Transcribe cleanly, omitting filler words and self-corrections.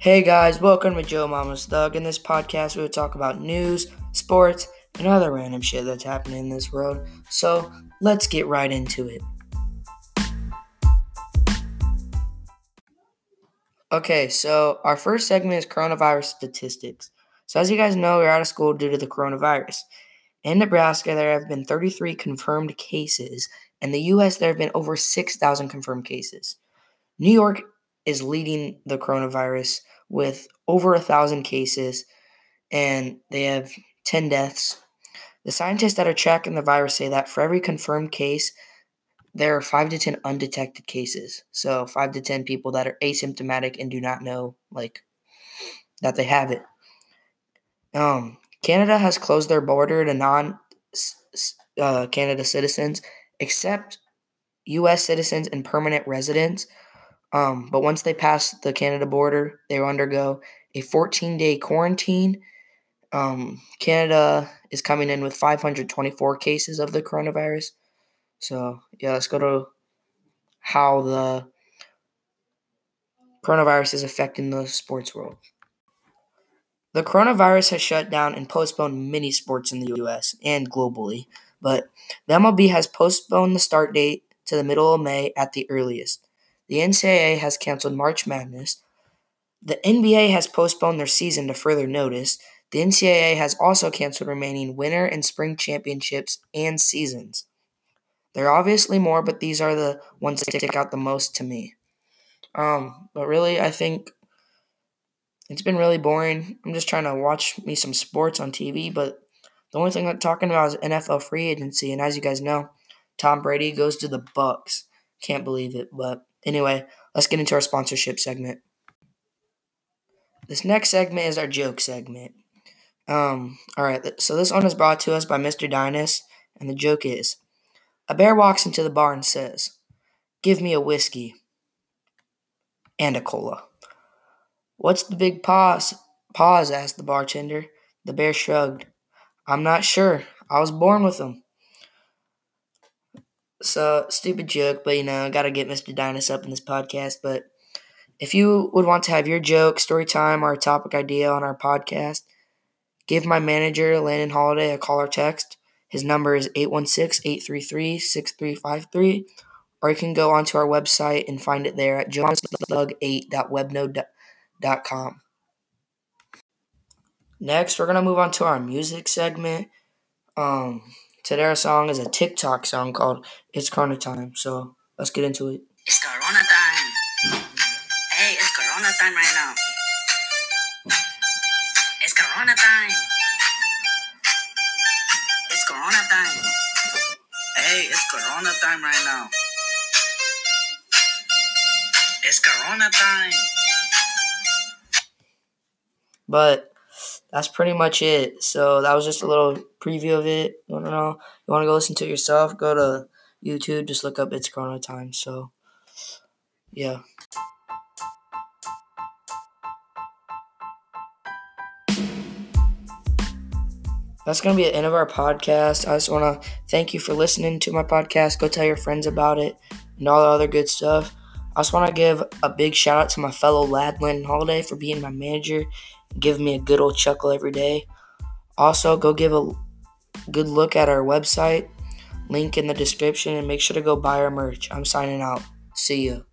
Hey guys, welcome to Joe Mama's Thug. In this podcast, we will talk about news, sports, and other random shit that's happening in this world. So, let's get right into it. Okay, so our first segment is coronavirus statistics. So, as you guys know, we're out of school due to the coronavirus. In Nebraska, there have been 33 confirmed cases. In the U.S., there have been over 6,000 confirmed cases. New York is leading the coronavirus with over 1,000 cases, and they have 10 deaths. The scientists that are tracking the virus say that for every confirmed case, there are 5 to 10 undetected cases. So 5 to 10 people that are asymptomatic and do not know, that they have it. Canada has closed their border to non-Canada citizens, except U.S. citizens and permanent residents. But once they pass the Canada border, they will undergo a 14-day quarantine. Canada is coming in with 524 cases of the coronavirus. So, let's go to how the coronavirus is affecting the sports world. The coronavirus has shut down and postponed many sports in the U.S. and globally, but the MLB has postponed the start date to the middle of May at the earliest. The NCAA has canceled March Madness. The NBA has postponed their season to further notice. The NCAA has also canceled remaining winter and spring championships and seasons. There are obviously more, but these are the ones that stick out the most to me. But really, I think it's been really boring. I'm just trying to watch me some sports on TV, but the only thing I'm talking about is NFL free agency. And as you guys know, Tom Brady goes to the Bucks. Can't believe it. But anyway, let's get into our sponsorship segment. This next segment is our joke segment. Alright, so this one is brought to us by Mr. Dynus, and the joke is, a bear walks into the bar and says, "Give me a whiskey and a cola." "What's the big pause?" asked the bartender. The bear shrugged. "I'm not sure. I was born with them." So, stupid joke, but gotta get Mr. Dynus up in this podcast. But if you would want to have your joke, story time, or a topic idea on our podcast, give my manager, Landon Holiday, a call or text. His number is 816-833-6353, or you can go onto our website and find it there at johnslug8.webnode.com. Next, we're going to move on to our music segment. Today our song is a TikTok song called It's Corona Time, so let's get into it. It's Corona time. Hey, it's Corona time right now. It's Corona time. It's Corona time. Hey, it's Corona time right now. It's Corona time. But that's pretty much it. So that was just a little preview of it. You want to go listen to it yourself? Go to YouTube. Just look up It's Corona Time. So, yeah. That's going to be the end of our podcast. I just want to thank you for listening to my podcast. Go tell your friends about it and all the other good stuff. I just want to give a big shout out to my fellow lad, Landon Holiday, for being my manager and giving me a good old chuckle every day. Also, go give a good look at our website. Link in the description, and make sure to go buy our merch. I'm signing out. See ya.